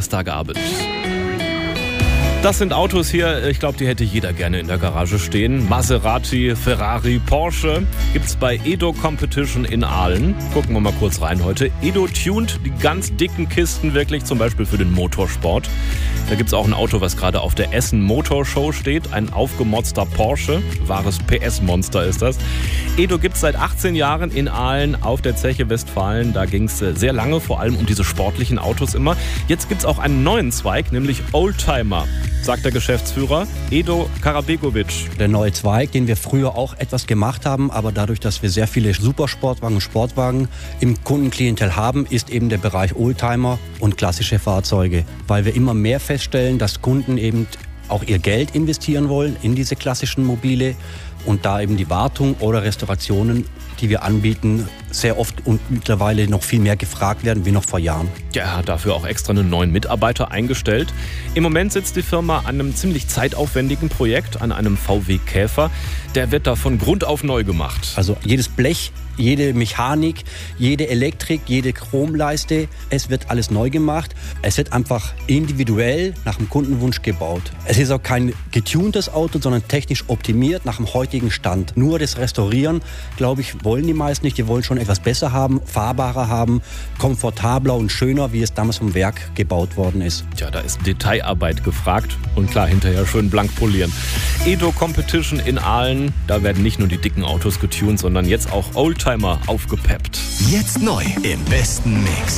Donnerstagabend. Das sind Autos hier, ich glaube, die hätte jeder gerne in der Garage stehen. Maserati, Ferrari, Porsche gibt's bei Edo Competition in Aalen. Gucken wir mal kurz rein heute. Edo tuned die ganz dicken Kisten wirklich, zum Beispiel für den Motorsport. Da gibt's auch ein Auto, was gerade auf der Essen Motor Show steht. Ein aufgemotzter Porsche. Wahres PS-Monster ist das. Edo gibt's seit 18 Jahren in Aalen auf der Zeche Westfalen. Da ging's sehr lange, vor allem um diese sportlichen Autos immer. Jetzt gibt's auch einen neuen Zweig, nämlich Oldtimer, sagt der Geschäftsführer Edo Karabegovic. Der neue Zweig, den wir früher auch etwas gemacht haben, aber dadurch, dass wir sehr viele Supersportwagen und Sportwagen im Kundenklientel haben, ist eben der Bereich Oldtimer und klassische Fahrzeuge. Weil wir immer mehr feststellen, dass Kunden eben auch ihr Geld investieren wollen in diese klassischen Mobile und da eben die Wartung oder Restaurationen, die wir anbieten, sehr oft und mittlerweile noch viel mehr gefragt werden wie noch vor Jahren. Ja, er hat dafür auch extra einen neuen Mitarbeiter eingestellt. Im Moment sitzt die Firma an einem ziemlich zeitaufwendigen Projekt, an einem VW Käfer. Der wird da von Grund auf neu gemacht. Also jedes Blech, jede Mechanik, jede Elektrik, jede Chromleiste, es wird alles neu gemacht. Es wird einfach individuell nach dem Kundenwunsch gebaut. Es ist auch kein getuntes Auto, sondern technisch optimiert nach dem heutigen Stand. Nur das Restaurieren, glaube ich, wollen die meisten nicht. Die wollen schon etwas besser haben, fahrbarer haben, komfortabler und schöner, wie es damals vom Werk gebaut worden ist. Tja, da ist Detailarbeit gefragt und klar, hinterher schön blank polieren. Edo Competition in Aalen, da werden nicht nur die dicken Autos getuned, sondern jetzt auch Oldtimer aufgepeppt. Jetzt neu im besten Mix.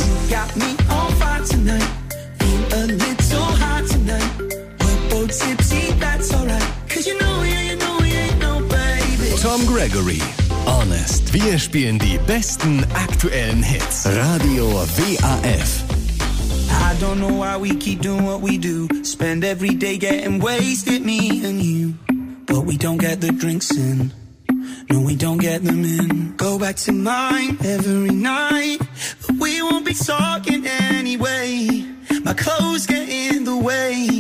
Tom Gregory, Honest. Wir spielen die besten aktuellen Hits. Radio WAF. I don't know why we keep doing what we do. Spend every day getting wasted, me and you. But we don't get the drinks in. No, we don't get them in. Go back to mine every night. But we won't be talking anyway. My clothes get in the way.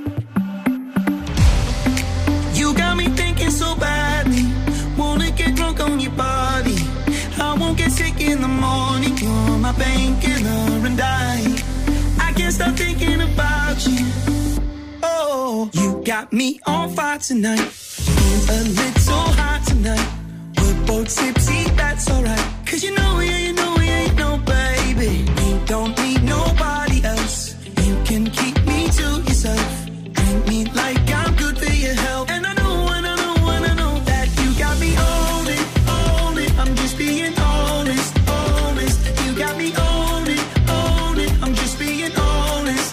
You got me thinking so badly. Wanna get drunk on your body. I won't get sick in the morning. You're my painkiller and I can't stop thinking about you. Oh, you got me on fire tonight. A little hot tonight. We're both tipsy, that's alright. 'Cause you know, yeah, you know